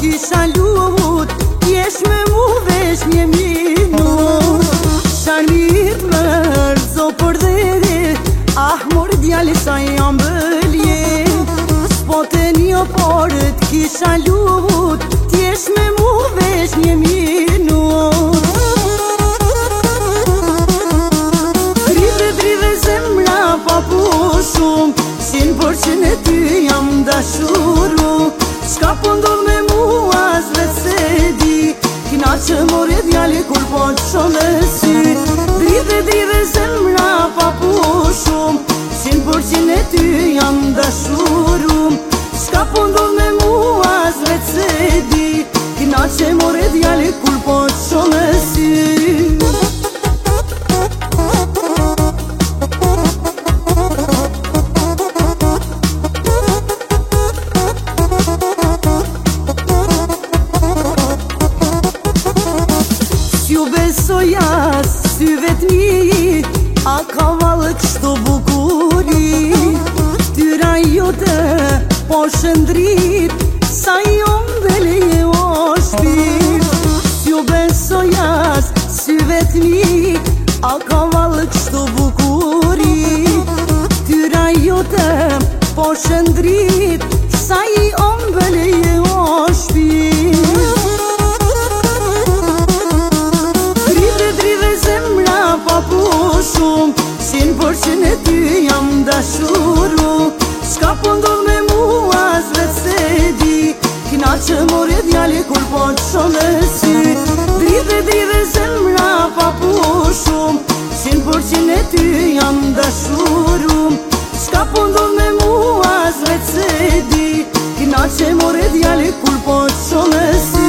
t'kisha lut, t'jesh me mu vesh një minut. Sharmir më rëzo për dhere, ah mor djali sa jam bëlje. S'po të një por t'kisha lut, t'jesh me mu vesh një minut. Drive zemra pa pushum, sin për që në ty jam dashuru. Shka po ndodh me mua as vetë se di, kina që more djali kur po të shumë e sy. Drive zemra pa pushum, sin për që në ty jam dashuru. Shka po ndodh me mua as vetë se di, kina që more djali kur po të shumë e sy. Besoja syve t'mi, a ka valë kështu bukuri. Tyra jote po shëndrit, sa jo mbele je o shpir. S'ju besoja syve t'mi, a ka valë kështu bukuri. Tyra jote po shëndrit, sa jo mbele je o shpir. Pa pushum, sin për që në ty jam dashuru. Shka po ndodh me mua as vetë se di, kina që more djali kur po të shumë e sy. Drive zemra pa pushum, sin për që në ty jam dashuru. Shka po ndodh me mua as vetë se di, kina që more djali kur po të shumë e sy.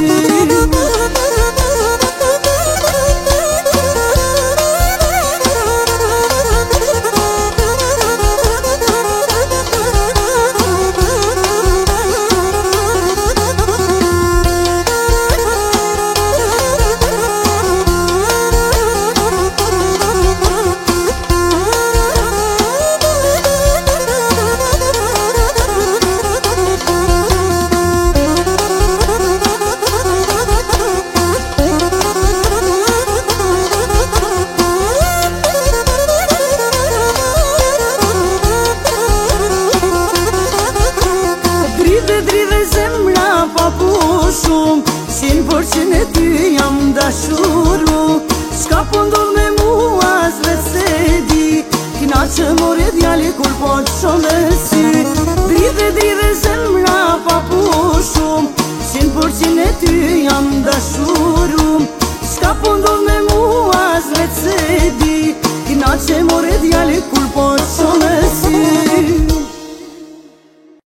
Drive zemra pa pushum, sin për që në ty jam dashuru. Shka po ndodh me mua as vetë se di, kina që more djali kur po të shumë e sy. Drive zemra pa pushum, sin për që në ty jam dashuru. Shka po ndodh me mua as vetë se di, kina që more djali kur po të shumë e sy.